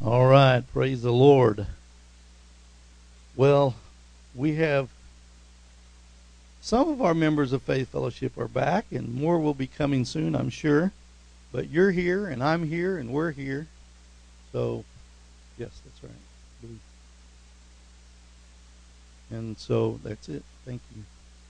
All right, praise the Lord. Well, we have some of our members of Faith Fellowship are back, and more will be coming soon, I'm sure. But you're here, and I'm here, and we're here. So, yes, that's right. And so that's it. Thank you.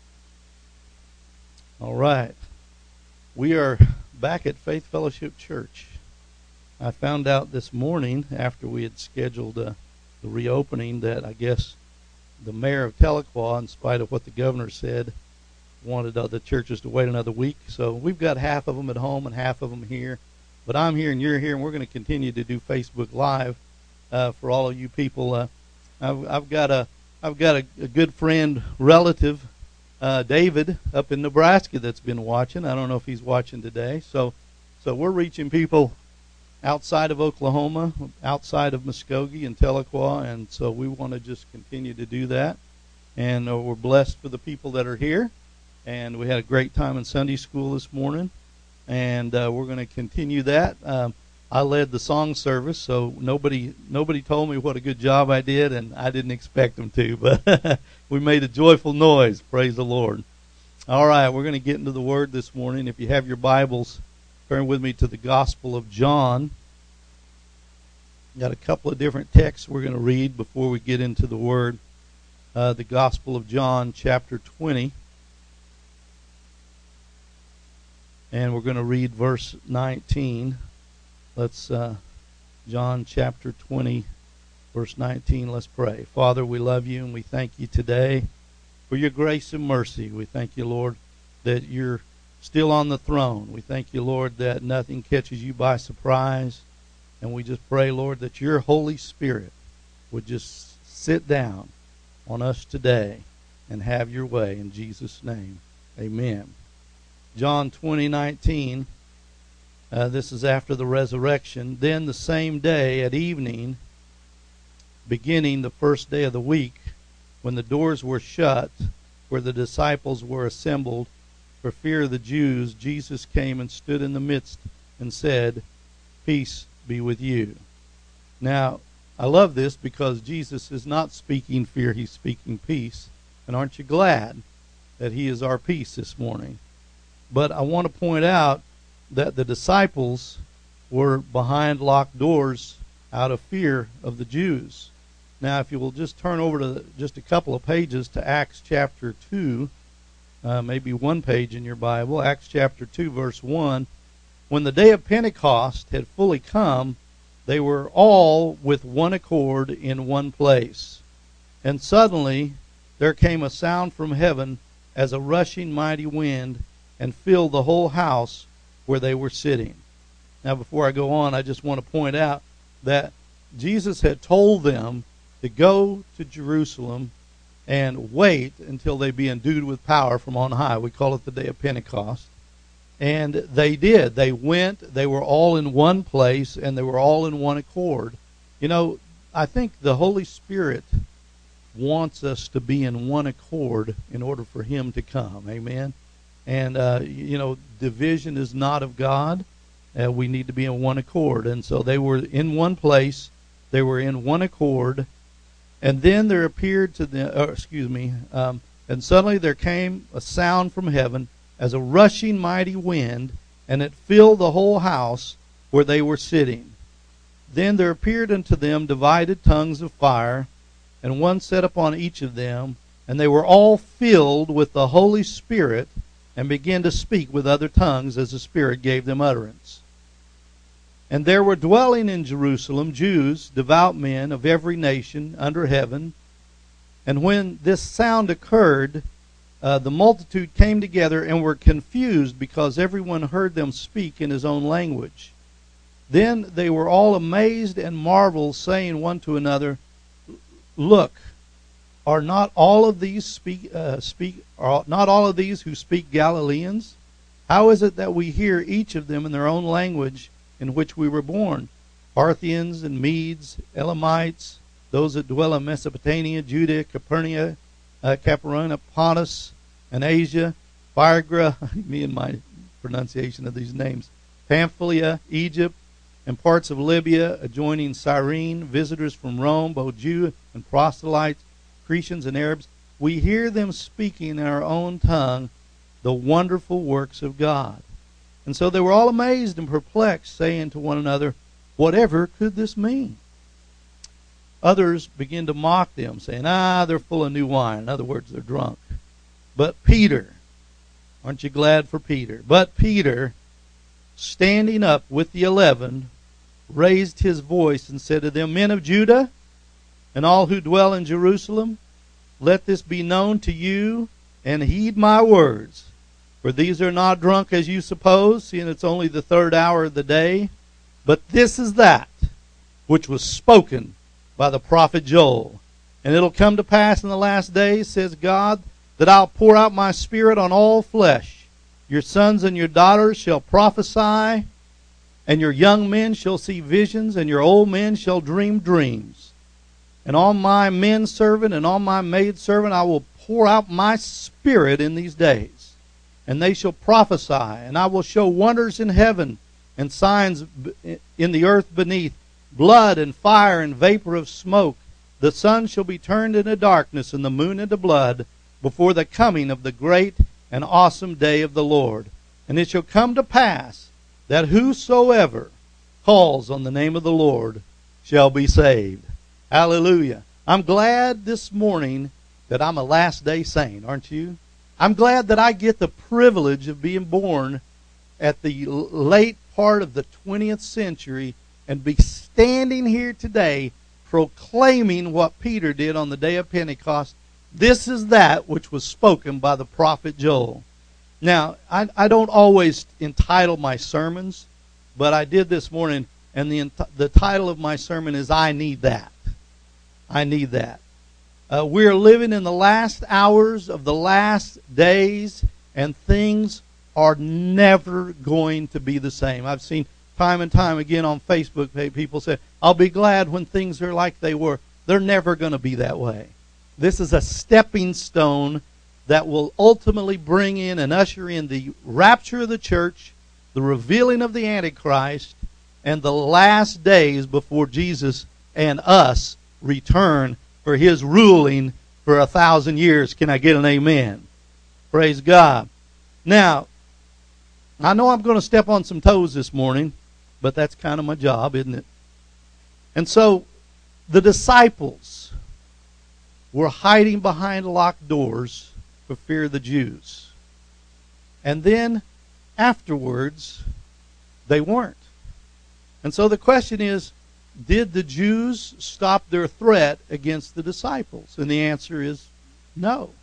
All right. We are back at Faith Fellowship Church. I found out this morning after we had scheduled the reopening that I guess the mayor of Tahlequah, in spite of what the governor said, wanted other churches to wait another week. So we've got half of them at home and half of them here. But I'm here and you're here, and we're going to continue to do Facebook Live for all of you people. I've got a good friend, relative, David, up in Nebraska that's been watching. I don't know if he's watching today. So we're reaching people outside of Oklahoma, outside of Muskogee and Tahlequah, and so we want to just continue to do that. And we're blessed for the people that are here, and we had a great time in Sunday school this morning, and we're going to continue that. I led the song service, so nobody told me what a good job I did, and I didn't expect them to, but we made a joyful noise. Praise the Lord. All right, we're going to get into the Word this morning. If you have your Bibles, turn with me to the Gospel of John. Got a couple of different texts we're going to read before we get into the Word. The Gospel of John, chapter 20. And we're going to read verse 19. Let's, John chapter 20, verse 19, let's pray. Father, we love you and we thank you today for your grace and mercy. We thank you, Lord, that you're still on the throne. We thank you, Lord, that nothing catches you by surprise. And we just pray, Lord, that your Holy Spirit would just sit down on us today and have your way. In Jesus' name, amen. John 20:19, this is after the resurrection. Then the same day at evening, beginning the first day of the week, when the doors were shut, where the disciples were assembled, for fear of the Jews, Jesus came and stood in the midst and said, "Peace be with you." Now, I love this because Jesus is not speaking fear, he's speaking peace. And aren't you glad that he is our peace this morning? But I want to point out that the disciples were behind locked doors out of fear of the Jews. Now, if you will just turn over to just a couple of pages to Acts chapter 2, maybe one page in your Bible, Acts chapter 2, verse 1. When the day of Pentecost had fully come, they were all with one accord in one place. And suddenly there came a sound from heaven as a rushing mighty wind, and filled the whole house where they were sitting. Now, before I go on, I just want to point out that Jesus had told them to go to Jerusalem and wait until they be endued with power from on high. We call it the day of Pentecost. And they did. They went. They were all in one place, and they were all in one accord. You know, I think the Holy Spirit wants us to be in one accord in order for him to come. Amen? And, division is not of God. We need to be in one accord. And so they were in one place. They were in one accord. And then there appeared to them, and suddenly there came a sound from heaven as a rushing mighty wind, and it filled the whole house where they were sitting. Then there appeared unto them divided tongues of fire, and one sat upon each of them, and they were all filled with the Holy Spirit, and began to speak with other tongues as the Spirit gave them utterance. And there were dwelling in Jerusalem Jews, devout men of every nation under heaven. And when this sound occurred, the multitude came together and were confused, because everyone heard them speak in his own language. Then they were all amazed and marveled, saying one to another, "Look, are not all of these who speak Galileans? How is it that we hear each of them in their own language in which we were born? Parthians and Medes, Elamites, those that dwell in Mesopotamia, Judea, Capernaum, Pontus, and Asia, Phrygia," me and my pronunciation of these names, "Pamphylia, Egypt, and parts of Libya adjoining Cyrene, visitors from Rome, both Jew and proselytes, Cretians and Arabs, we hear them speaking in our own tongue the wonderful works of God. And so they were all amazed and perplexed, saying to one another, whatever could this mean? Others began to mock them, saying, they're full of new wine. In other words, they're drunk. But Peter, aren't you glad for Peter? But Peter, standing up with the 11, raised his voice and said to them, men of Judah, and all who dwell in Jerusalem, let this be known to you, and heed my words. For these are not drunk as you suppose, seeing it's only the 3rd hour of the day. But this is that which was spoken by the prophet Joel. And it'll come to pass in the last days, says God, that I'll pour out my Spirit on all flesh. Your sons and your daughters shall prophesy, and your young men shall see visions, and your old men shall dream dreams. And on my men servant and on my maid servant I will pour out my Spirit in these days. And they shall prophesy, and I will show wonders in heaven and signs in the earth beneath, blood and fire and vapor of smoke. The sun shall be turned into darkness and the moon into blood before the coming of the great and awesome day of the Lord. And it shall come to pass that whosoever calls on the name of the Lord shall be saved. Hallelujah. I'm glad this morning that I'm a last day saint, aren't you? I'm glad that I get the privilege of being born at the late part of the 20th century and be standing here today proclaiming what Peter did on the day of Pentecost. This is that which was spoken by the prophet Joel. Now, I don't always entitle my sermons, but I did this morning, and the title of my sermon is I Need That. I need that. We're living in the last hours of the last days, and things are never going to be the same. I've seen time and time again on Facebook, people say, I'll be glad when things are like they were. They're never going to be that way. This is a stepping stone that will ultimately bring in and usher in the rapture of the church, the revealing of the Antichrist, and the last days before Jesus and us return for his ruling for 1,000 years. Can I get an amen? Praise God. Now, I know I'm going to step on some toes this morning, but that's kind of my job, isn't it? And so, the disciples were hiding behind locked doors for fear of the Jews. And then, afterwards, they weren't. And so the question is, did the Jews stop their threat against the disciples? And the answer is no.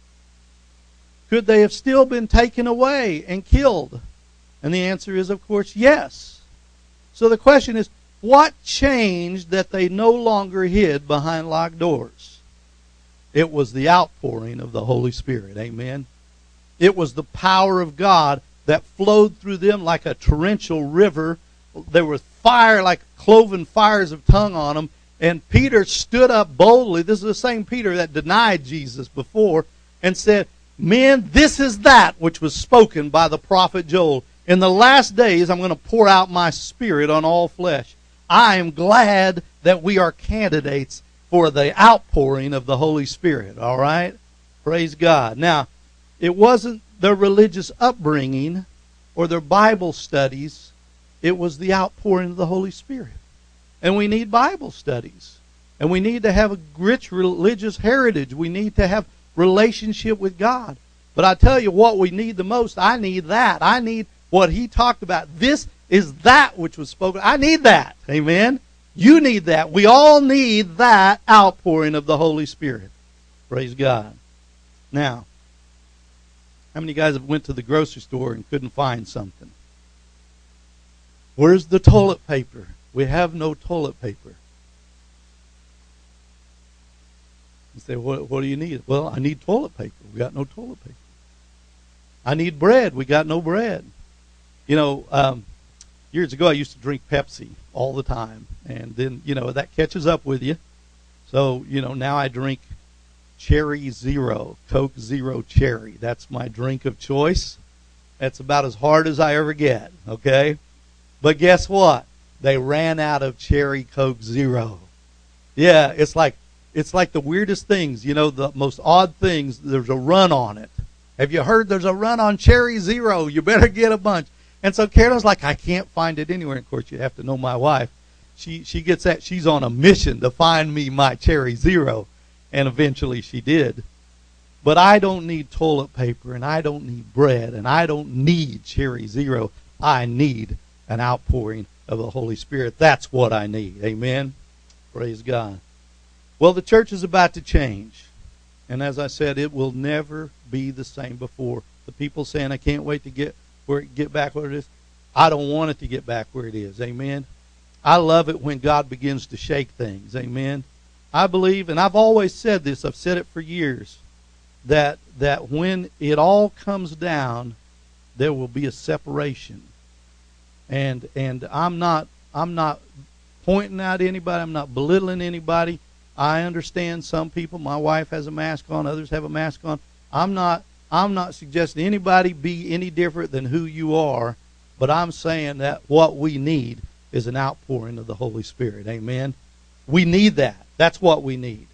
Could they have still been taken away and killed? And the answer is, of course, yes. So the question is, what changed that they no longer hid behind locked doors? It was the outpouring of the Holy Spirit. Amen. It was the power of God that flowed through them like a torrential river. There was fire, like cloven fires of tongue on them. And Peter stood up boldly. This is the same Peter that denied Jesus before, and said, men, this is that which was spoken by the prophet Joel. In the last days, I'm going to pour out my Spirit on all flesh. I am glad that we are candidates for the outpouring of the Holy Spirit. All right? Praise God. Now, it wasn't their religious upbringing or their Bible studies. It was the outpouring of the Holy Spirit. And we need Bible studies. And we need to have a rich religious heritage. We need to have relationship with God. But I tell you what we need the most. I need that. I need what he talked about. This is that which was spoken. I need that. Amen. You need that. We all need that outpouring of the Holy Spirit. Praise God. Now, how many guys have went to the grocery store and couldn't find something? Where's the toilet paper? We have no toilet paper. You say, what do you need? Well, I need toilet paper. We got no toilet paper. I need bread. We got no bread. You know, years ago I used to drink Pepsi all the time. And then, you know, that catches up with you. So, you know, now I drink Cherry Zero, Coke Zero Cherry. That's my drink of choice. That's about as hard as I ever get, okay? But guess what? they ran out of Cherry Coke Zero. Yeah, it's like the weirdest things, the most odd things. There's a run on it. Have you heard there's a run on Cherry Zero? You better get a bunch. And so Carolyn's like, I can't find it anywhere. And of course, you have to know my wife. She gets that. She's on a mission to find me my Cherry Zero. And eventually she did. But I don't need toilet paper, and I don't need bread, and I don't need Cherry Zero. I need an outpouring of the Holy Spirit. That's what I need. Amen? Praise God. Well, the church is about to change. And as I said, it will never be the same before. The people saying, I can't wait to get back where it is. I don't want it to get back where it is. Amen? I love it when God begins to shake things. Amen? I believe, and I've always said this, I've said it for years, that when it all comes down, there will be a separation. And I'm not pointing out anybody, I'm not belittling anybody. I understand some people, my wife has a mask on, others have a mask on. I'm not suggesting anybody be any different than who you are, but I'm saying that what we need is an outpouring of the Holy Spirit. Amen. We need that. That's what we need.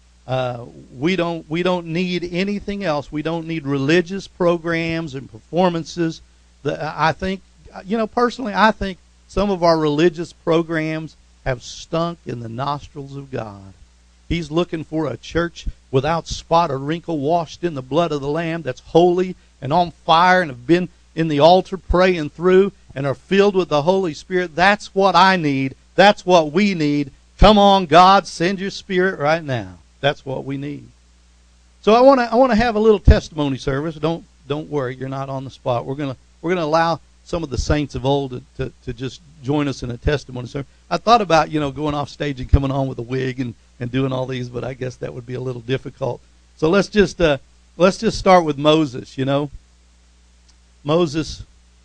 We don't need anything else. We don't need religious programs and performances. I think, personally, I think some of our religious programs have stunk in the nostrils of God. He's looking for a church without spot or wrinkle, washed in the blood of the Lamb, that's holy and on fire and have been in the altar praying through and are filled with the Holy Spirit. That's what I need. That's what we need. Come on, God, send your Spirit right now. That's what we need. So I want to have a little testimony service. Don't worry, you're not on the spot. We're gonna allow some of the saints of old to just join us in a testimony service. I thought about going off stage and coming on with a wig and doing all these, but I guess that would be a little difficult. So let's just start with Moses. Moses,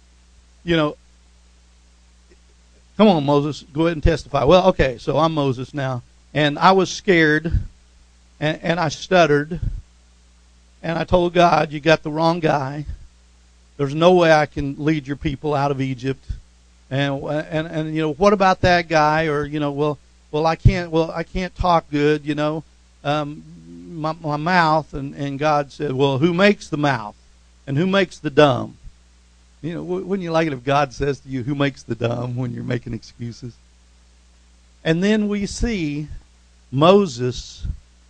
come on, Moses, go ahead and testify. Well, okay, so I'm Moses now, and I was scared, and I stuttered, and I told God, you got the wrong guy. There's no way I can lead your people out of Egypt, and what about that guy? Or I can't talk good, my mouth, and God said, well, who makes the mouth, and who makes the dumb? Wouldn't you like it if God says to you, who makes the dumb, when you're making excuses? And then we see Moses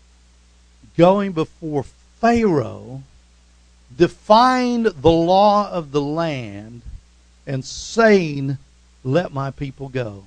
going before Pharaoh, defined the law of the land, and saying, let my people go.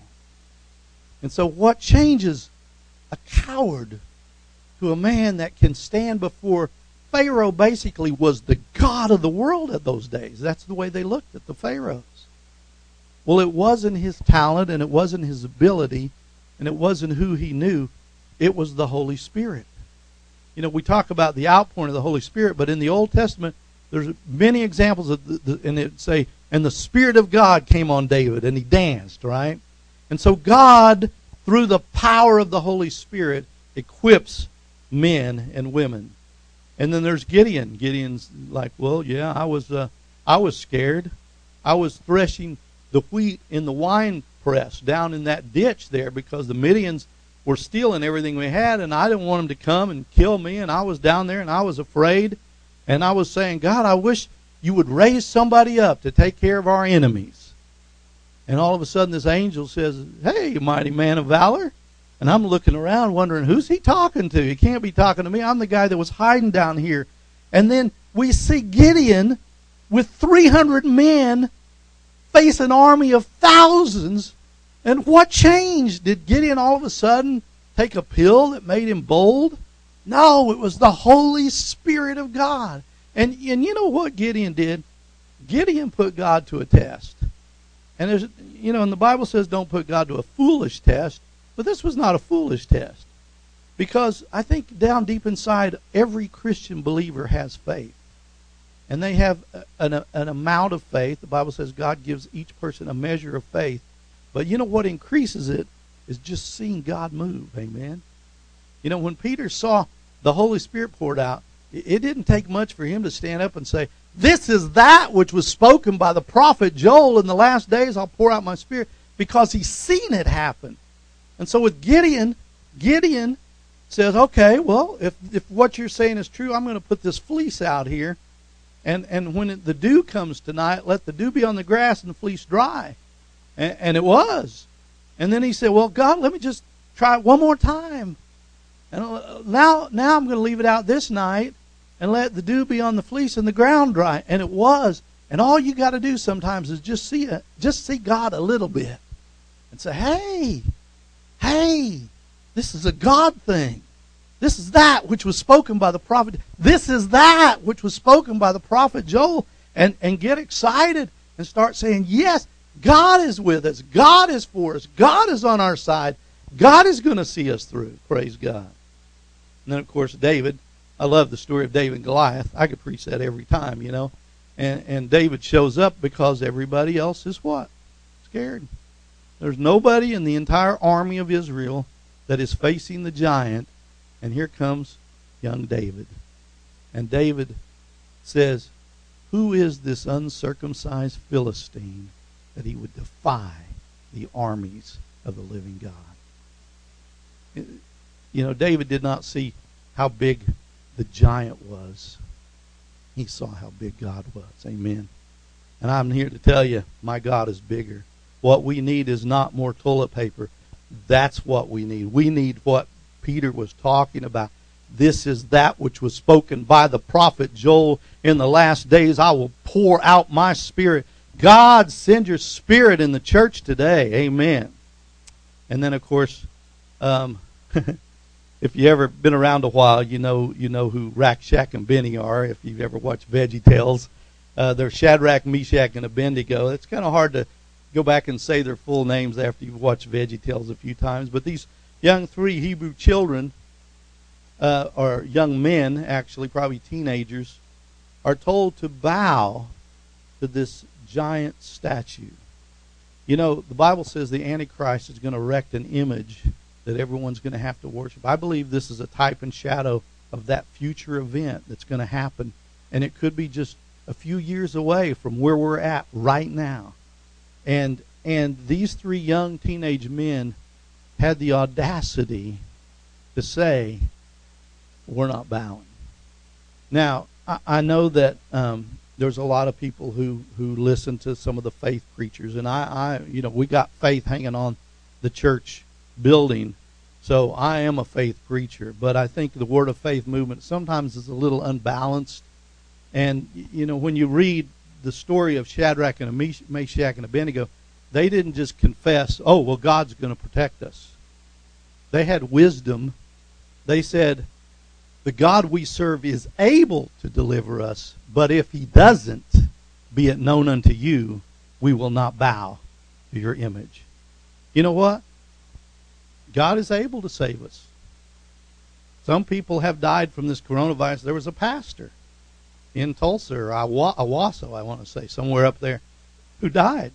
And so what changes a coward to a man that can stand before Pharaoh? Basically was the god of the world at those days. That's the way they looked at the pharaohs. Well, it wasn't his talent, and it wasn't his ability, and it wasn't who he knew. It was the Holy Spirit. We talk about the outpouring of the Holy Spirit, but in the Old Testament, there's many examples of and it say, and the Spirit of God came on David, and he danced, right? And so God, through the power of the Holy Spirit, equips men and women. And then there's Gideon. Gideon's like, well, yeah, I was scared. I was threshing the wheat in the wine press down in that ditch there because the Midians were stealing everything we had, and I didn't want them to come and kill me, and I was down there, and I was afraid, and I was saying, God, I wish you would raise somebody up to take care of our enemies. And all of a sudden this angel says, hey, mighty man of valor. And I'm looking around wondering, who's he talking to? He can't be talking to me. I'm the guy that was hiding down here. And then we see Gideon with 300 men face an army of thousands. And what changed? Did Gideon all of a sudden take a pill that made him bold? No, it was the Holy Spirit of God. And you know what Gideon did? Gideon put God to a test. And there's, and the Bible says don't put God to a foolish test. But this was not a foolish test. Because I think down deep inside, every Christian believer has faith. And they have an amount of faith. The Bible says God gives each person a measure of faith. But what increases it is just seeing God move. Amen. When Peter saw the Holy Spirit poured out, it didn't take much for him to stand up and say, this is that which was spoken by the prophet Joel. In the last days I'll pour out my Spirit. because he's seen it happen. And so with Gideon says, okay, well, if what you're saying is true, I'm going to put this fleece out here. And when the dew comes tonight, let the dew be on the grass and the fleece dry. And it was. And then he said, well, God, let me just try it one more time. And now I'm going to leave it out this night and let the dew be on the fleece and the ground dry. And it was. And all you got to do sometimes is just see God a little bit. And say, hey, this is a God thing. This is that which was spoken by the prophet. This is that which was spoken by the prophet Joel. And get excited and start saying, yes, God is with us. God is for us. God is on our side. God is going to see us through. Praise God. And then, of course, David. I love the story of David and Goliath. I could preach that every time, you know. And David shows up because everybody else is what? Scared. There's nobody in the entire army of Israel that is facing the giant. And here comes young David. And David says, who is this uncircumcised Philistine that he would defy the armies of the living God? You know, David did not see how big the giant was. He saw how big God was. Amen. And I'm here to tell you, my God is bigger. What we need is not more toilet paper. That's what we need. We need what Peter was talking about. This is that which was spoken by the prophet Joel. In the last days I will pour out my Spirit. God, send your Spirit in the church today. Amen. And then, of course, if you ever been around a while, you know who Rack, Shack, and Benny are. If you've ever watched VeggieTales, they're Shadrach, Meshach, and Abednego. It's kind of hard to go back and say their full names after you've watched VeggieTales a few times. But these young 3 Hebrew children, or young men, actually, probably teenagers, are told to bow to this giant statue. You know, the Bible says the Antichrist is going to erect an image that everyone's going to have to worship. I believe this is a type and shadow of that future event that's going to happen. And it could be just a few years away from where we're at right now. And these 3 young teenage men had the audacity to say, we're not bowing. Now, I know that there's a lot of people who listen to some of the faith preachers. And we got faith hanging on the church building, so I am a faith preacher, but I think the Word of Faith movement sometimes is a little unbalanced. And you know, when you read the story of Shadrach and Meshach and Abednego, they didn't just confess, oh, well, God's going to protect us. They had wisdom. They said, the God we serve is able to deliver us, but if he doesn't, be it known unto you, we will not bow to your image. You know what? God is able to save us. Some people have died from this coronavirus. There was a pastor in Tulsa, or Owasso, I want to say, somewhere up there, who died.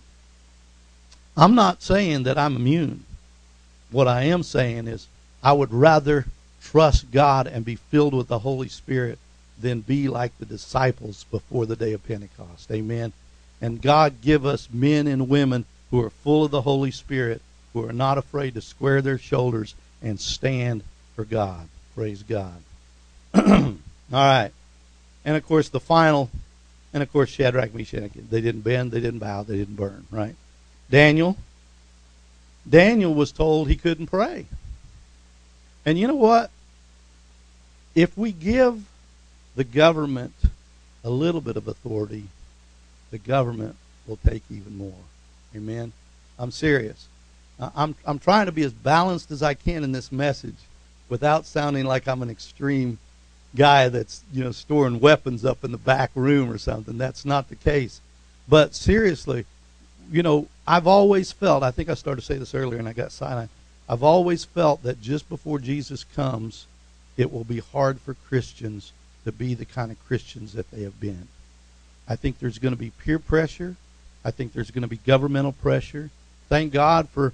I'm not saying that I'm immune. What I am saying is I would rather trust God and be filled with the Holy Spirit than be like the disciples before the day of Pentecost. Amen. And God give us men and women who are full of the Holy Spirit, who are not afraid to square their shoulders and stand for God. Praise God. All right. And, of course, Shadrach, Meshach, they didn't bend, they didn't bow, they didn't burn, right? Daniel was told he couldn't pray. And you know what? If we give the government a little bit of authority, the government will take even more. Amen? I'm serious. I'm trying to be as balanced as I can in this message without sounding like I'm an extreme guy that's, storing weapons up in the back room or something. That's not the case. But seriously, I've always felt, I think I started to say this earlier and I got silent, I've always felt that just before Jesus comes, it will be hard for Christians to be the kind of Christians that they have been. I think there's going to be peer pressure. I think there's going to be governmental pressure. Thank God for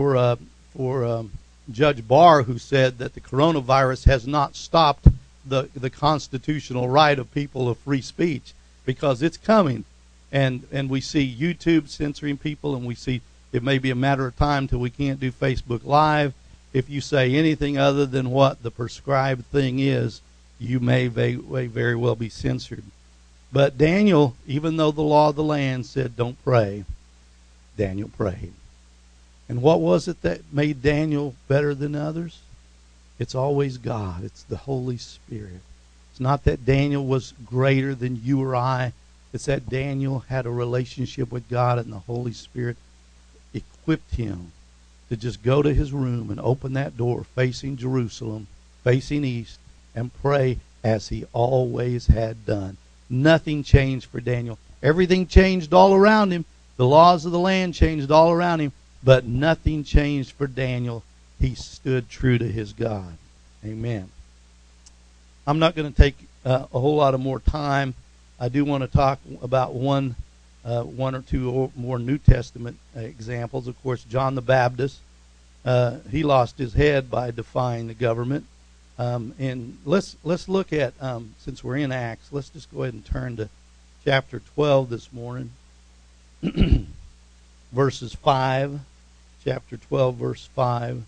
Judge Barr, who said that the coronavirus has not stopped the constitutional right of people of free speech, because it's coming. And we see YouTube censoring people, and we see It may be a matter of time till we can't do Facebook Live. If you say anything other than what the prescribed thing is, you may very well be censored. But Daniel, even though the law of the land said don't pray, Daniel prayed. And what was it that made Daniel better than others? It's always God. It's the Holy Spirit. It's not that Daniel was greater than you or I. It's that Daniel had a relationship with God, and the Holy Spirit equipped him to just go to his room and open that door facing Jerusalem, facing east, and pray as he always had done. Nothing changed for Daniel. Everything changed all around him. The laws of the land changed all around him, but nothing changed for Daniel. He stood true to his God. Amen. I'm not going to take a whole lot of more time. I do want to talk about one or two more New Testament examples. Of course, John the Baptist, he lost his head by defying the government. And let's look at, since we're in Acts, let's just go ahead and turn to chapter 12 this morning. Verses 5. Chapter 12, verse 5.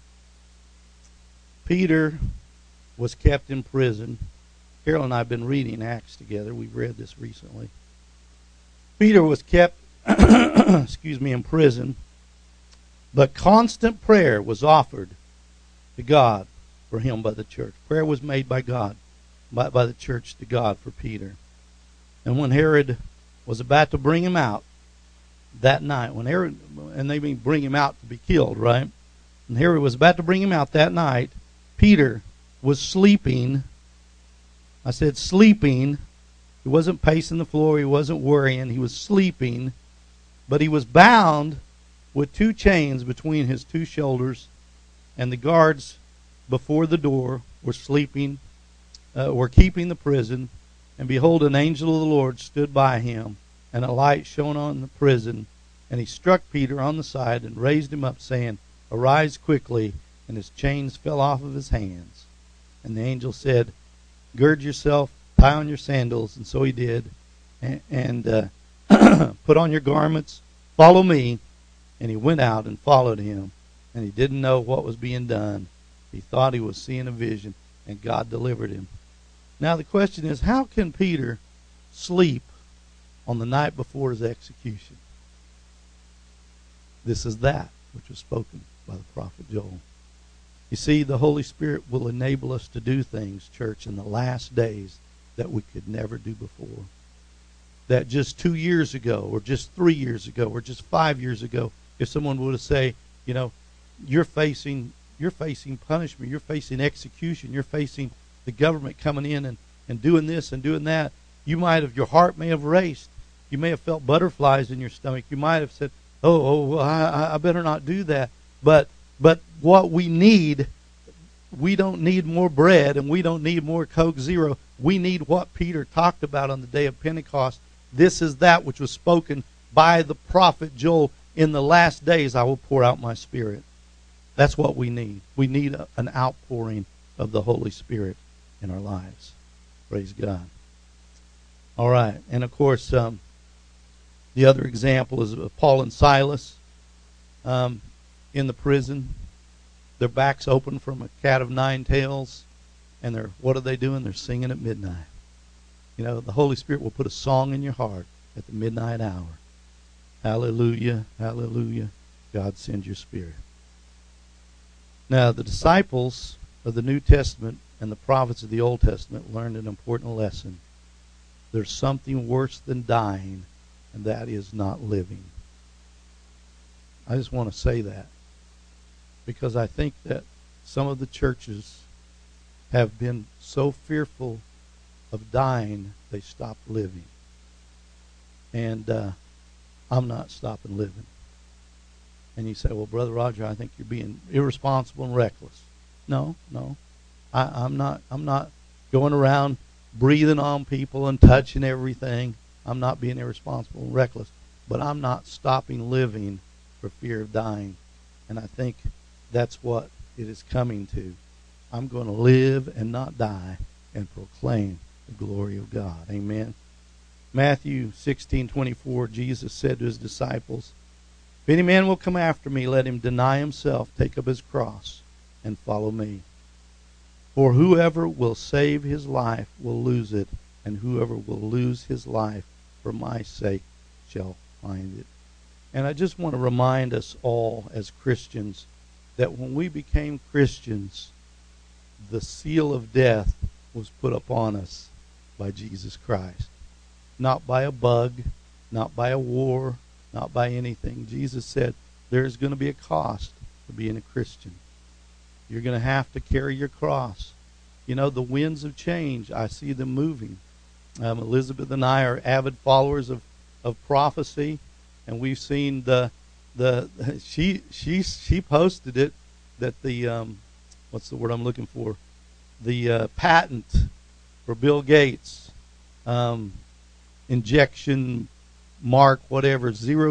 Peter was kept in prison. Carol and I have been reading Acts together. We've read this recently. Peter was kept in prison, but constant prayer was offered to God for him by the church. Prayer was made by God, by the church to God for Peter. And when Herod was about to bring him out that night, and they mean bring him out to be killed, right? And Herod was about to bring him out that night, Peter was sleeping. I said sleeping. He wasn't pacing the floor. He wasn't worrying. He was sleeping. But he was bound with 2 chains between his 2 shoulders. And the guards before the door were sleeping, were keeping the prison. And behold, an angel of the Lord stood by him, and a light shone on the prison. And he struck Peter on the side and raised him up, saying, "Arise quickly." And his chains fell off of his hands. And the angel said, "Gird yourself, tie on your sandals." And so he did. And put on your garments, follow me. And he went out and followed him. And he didn't know what was being done. He thought he was seeing a vision, and God delivered him. Now the question is, how can Peter sleep on the night before his execution? This is that which was spoken by the prophet Joel. You see, the Holy Spirit will enable us to do things, church, in the last days that we could never do before. That just 2 years ago, or just 3 years ago, or just 5 years ago, if someone would have said, you're facing punishment, you're facing execution, you're facing the government coming in and doing this and doing that, your heart may have raced. You may have felt butterflies in your stomach. You might have said, I better not do that. But what we don't need more bread, and we don't need more Coke Zero. We need what Peter talked about on the day of Pentecost. This is that which was spoken by the prophet Joel. In the last days I will pour out my Spirit. That's what we need. We need an outpouring of the Holy Spirit in our lives. Praise God. All right. And of course, the other example is Paul and Silas in the prison. Their backs open from a cat of 9 tails. And what are they doing? They're singing at midnight. The Holy Spirit will put a song in your heart at the midnight hour. Hallelujah, hallelujah. God, send your Spirit. Now, the disciples of the New Testament and the prophets of the Old Testament learned an important lesson. There's something worse than dying, and that is not living. I just want to say that, because I think that some of the churches have been so fearful of dying, they stop living. And I'm not stopping living. And you say, well, Brother Roger, I think you're being irresponsible and reckless. No. I'm not going around breathing on people and touching everything. I'm not being irresponsible and reckless. But I'm not stopping living for fear of dying. And I think that's what it is coming to. I'm going to live and not die and proclaim the glory of God. Amen. Matthew 16:24, Jesus said to his disciples, If any man will come after me, let him deny himself, take up his cross, and follow me. For whoever will save his life will lose it, and whoever will lose his life for my sake shall find it. And I just want to remind us all as Christians that when we became Christians, the seal of death was put upon us by Jesus Christ. Not by a bug, not by a war, not by anything. Jesus said there's going to be a cost to being a Christian. You're going to have to carry your cross. You know, the winds of change, I see them moving. Elizabeth and I are avid followers of prophecy, and we've seen she posted it that the what's the word I'm looking for? The patent for Bill Gates, injection mark whatever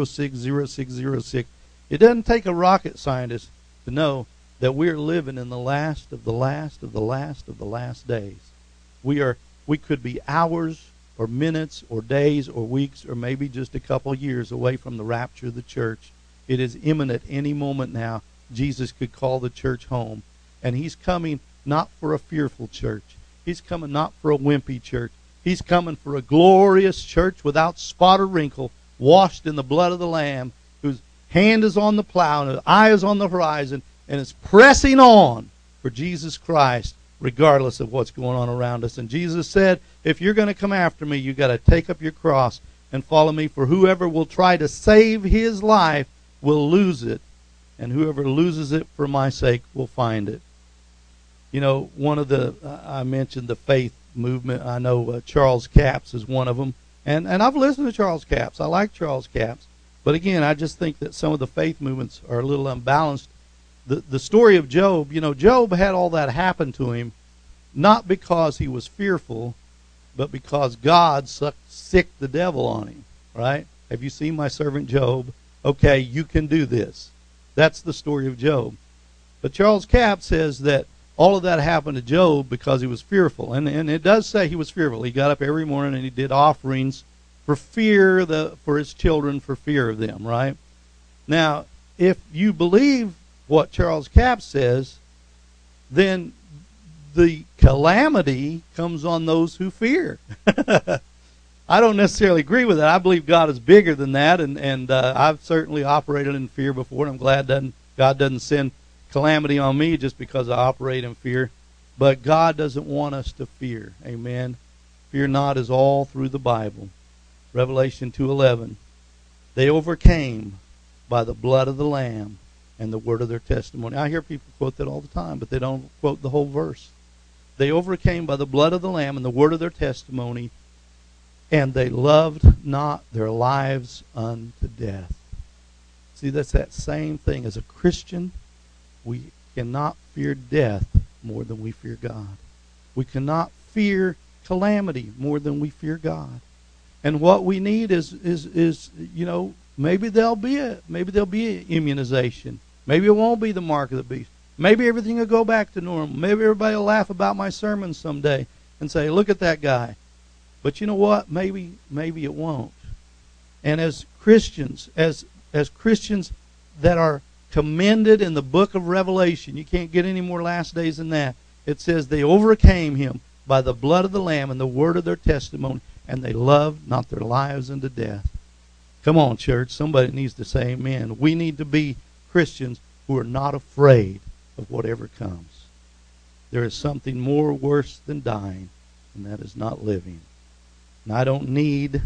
060606. It doesn't take a rocket scientist to know that we're living in the last of the last of the last of the last days. We could be hours or minutes or days or weeks or maybe just a couple years away from the rapture of the church. It is imminent any moment now. Jesus could call the church home. And he's coming not for a fearful church. He's coming not for a wimpy church. He's coming for a glorious church without spot or wrinkle, washed in the blood of the Lamb, whose hand is on the plow and his eye is on the horizon, and is pressing on for Jesus Christ, regardless of what's going on around us. And Jesus said, if you're going to come after me, you've got to take up your cross and follow me. For whoever will try to save his life will lose it, and whoever loses it for my sake will find it. You know, one of the, I mentioned the faith movement. I know Charles Capps is one of them. And I've listened to Charles Capps. I like Charles Capps. But again, I just think that some of the faith movements are a little unbalanced. The story of Job, you know, Job had all that happen to him, not because he was fearful, but because God sicked the devil on him, right? Have you seen my servant Job? Okay, you can do this. That's the story of Job. But Charles Capps says that all of that happened to Job because he was fearful. And it does say he was fearful. He got up every morning and he did offerings for fear, for his children, for fear of them, right? Now, if you believe what Charles Capps says, then the calamity comes on those who fear. I don't necessarily agree with that. I believe God is bigger than that, and I've certainly operated in fear before, and I'm glad God doesn't send calamity on me just because I operate in fear. But God doesn't want us to fear. Amen. Fear not is all through the Bible. Revelation 2:11. They overcame by the blood of the Lamb and the word of their testimony. I hear people quote that all the time, but they don't quote the whole verse. They overcame by the blood of the Lamb and the word of their testimony, and they loved not their lives unto death. See, that's that same thing. As a Christian, we cannot fear death more than we fear God. We cannot fear calamity more than we fear God. And what we need is you know, maybe there'll be an immunization. Maybe it won't be the mark of the beast. Maybe everything will go back to normal. Maybe everybody will laugh about my sermon someday and say, look at that guy. But you know what? Maybe it won't. And as Christians, as Christians that are commended in the book of Revelation, you can't get any more last days than that. It says they overcame him by the blood of the Lamb and the word of their testimony, and they loved not their lives unto death. Come on, church. Somebody needs to say amen. We need to be Christians who are not afraid of whatever comes. There is something more worse than dying, and that is not living. And I don't need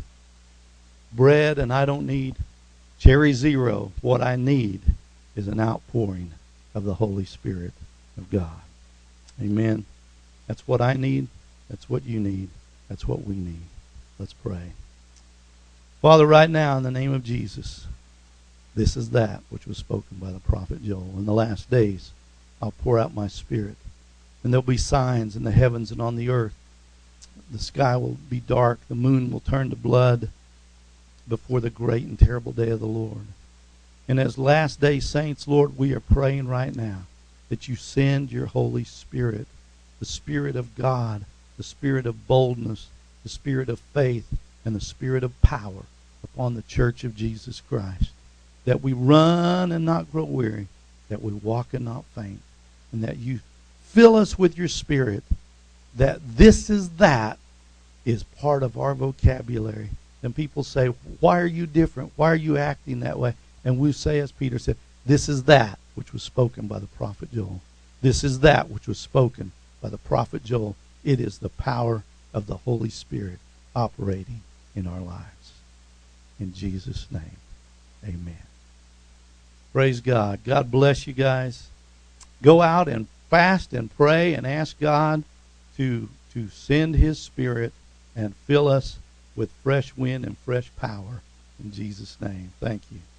bread, and I don't need Cherry Zero. What I need is an outpouring of the Holy Spirit of God. Amen. That's what I need. That's what you need. That's what we need. Let's pray. Father, right now, in the name of Jesus, this is that which was spoken by the prophet Joel. In the last days, I'll pour out my Spirit, and there'll be signs in the heavens and on the earth. The sky will be dark. The moon will turn to blood before the great and terrible day of the Lord. And as last day saints, Lord, we are praying right now that you send your Holy Spirit, the Spirit of God, the Spirit of boldness, the Spirit of faith, and the Spirit of power upon the church of Jesus Christ. that we run and not grow weary, that we walk and not faint, and that you fill us with your Spirit, that this is that is part of our vocabulary. And people say, why are you different? Why are you acting that way? And we say, as Peter said, this is that which was spoken by the prophet Joel. This is that which was spoken by the prophet Joel. It is the power of the Holy Spirit operating in our lives. In Jesus' name, amen. Praise God. God bless you guys. Go out and fast and pray and ask God to send His Spirit and fill us with fresh wind and fresh power. In Jesus' name, thank you.